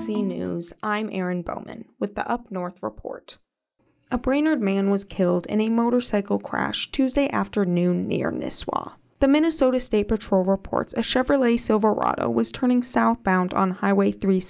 KAXE News, I'm Erin Bowman with the Up North Report. A Brainerd man was killed in a motorcycle crash Tuesday afternoon near Nisswa. The Minnesota State Patrol reports a Chevrolet Silverado was turning southbound on Highway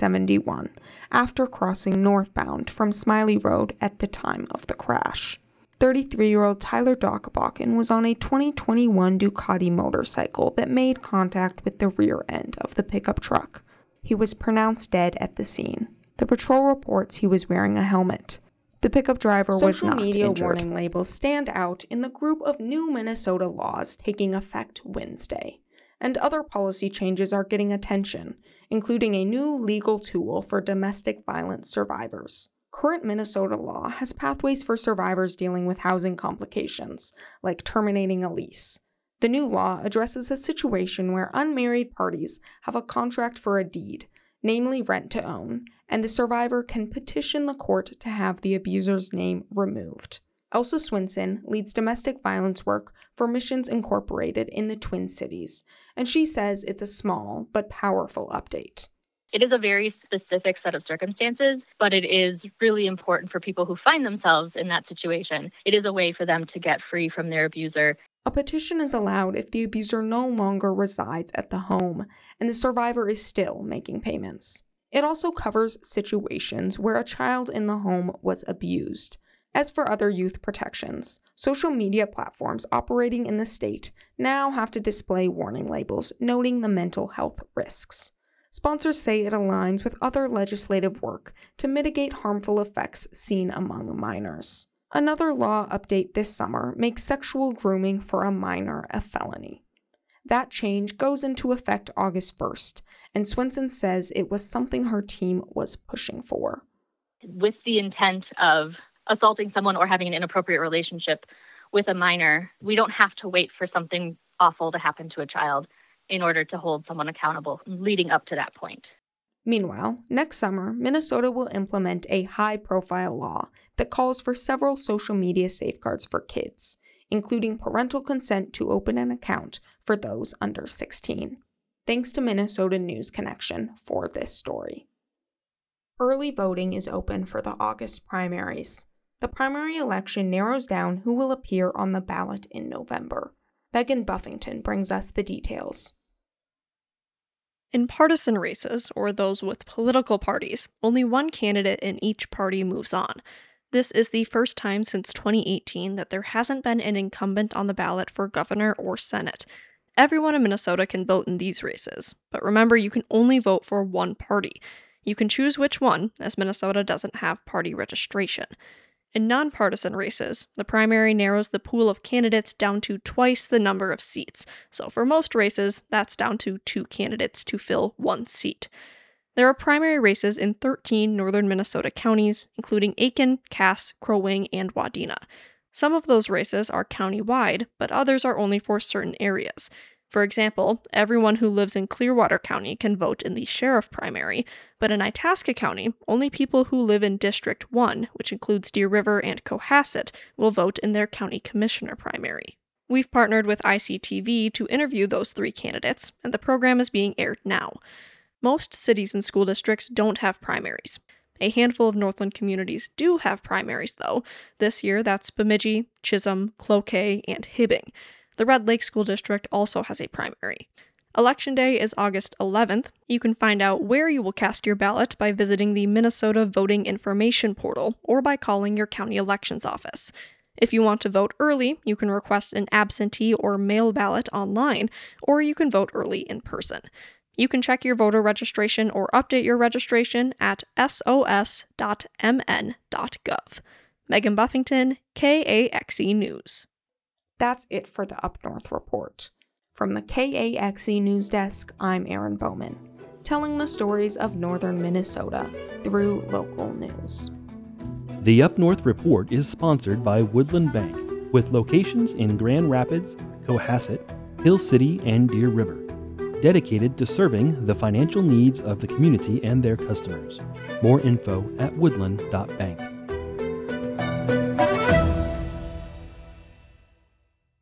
371 after crossing northbound from Smiley Road at the time of the crash. 33-year-old Tyler Dockbakken was on a 2021 Ducati motorcycle that made contact with the rear end of the pickup truck. He was pronounced dead at the scene. The patrol reports he was wearing a helmet. The pickup driver was not injured. Social media warning labels stand out in the group of new Minnesota laws taking effect Wednesday. And other policy changes are getting attention, including a new legal tool for domestic violence survivors. Current Minnesota law has pathways for survivors dealing with housing complications, like terminating a lease. The new law addresses a situation where unmarried parties have a contract for a deed, namely rent to own, and the survivor can petition the court to have the abuser's name removed. Elsa Swinson leads domestic violence work for Missions Incorporated in the Twin Cities, and she says it's a small but powerful update. It is a very specific set of circumstances, but it is really important for people who find themselves in that situation. It is a way for them to get free from their abuser. A petition is allowed if the abuser no longer resides at the home and the survivor is still making payments. It also covers situations where a child in the home was abused. As for other youth protections, social media platforms operating in the state now have to display warning labels noting the mental health risks. Sponsors say it aligns with other legislative work to mitigate harmful effects seen among minors. Another law update this summer makes sexual grooming for a minor a felony. That change goes into effect August 1st, and Swinson says it was something her team was pushing for. With the intent of assaulting someone or having an inappropriate relationship with a minor, we don't have to wait for something awful to happen to a child in order to hold someone accountable leading up to that point. Meanwhile, next summer, Minnesota will implement a high-profile law that calls for several social media safeguards for kids, including parental consent to open an account for those under 16. Thanks to Minnesota News Connection for this story. Early voting is open for the August primaries. The primary election narrows down who will appear on the ballot in November. Megan Buffington brings us the details. In partisan races, or those with political parties, only one candidate in each party moves on. This is the first time since 2018 that there hasn't been an incumbent on the ballot for governor or senate. Everyone in Minnesota can vote in these races, but remember you can only vote for one party. You can choose which one, as Minnesota doesn't have party registration. In nonpartisan races, the primary narrows the pool of candidates down to twice the number of seats. So for most races, that's down to 2 candidates to fill 1 seat. There are primary races in 13 northern Minnesota counties, including Aiken, Cass, Crow Wing, and Wadena. Some of those races are county-wide, but others are only for certain areas. For example, everyone who lives in Clearwater County can vote in the sheriff primary, but in Itasca County, only people who live in District 1, which includes Deer River and Cohasset, will vote in their county commissioner primary. We've partnered with ICTV to interview those 3 candidates, and the program is being aired now. Most cities and school districts don't have primaries. A handful of Northland communities do have primaries, though. This year, that's Bemidji, Chisholm, Cloquet, and Hibbing. The Red Lake School District also has a primary. Election Day is August 11th. You can find out where you will cast your ballot by visiting the Minnesota Voting Information Portal or by calling your county elections office. If you want to vote early, you can request an absentee or mail ballot online, or you can vote early in person. You can check your voter registration or update your registration at sos.mn.gov. Megan Buffington, KAXE News. That's it for the Up North Report. From the KAXE News Desk, I'm Erin Bowman, telling the stories of northern Minnesota through local news. The Up North Report is sponsored by Woodland Bank, with locations in Grand Rapids, Cohasset, Hill City, and Deer River, dedicated to serving the financial needs of the community and their customers. More info at woodland.bank.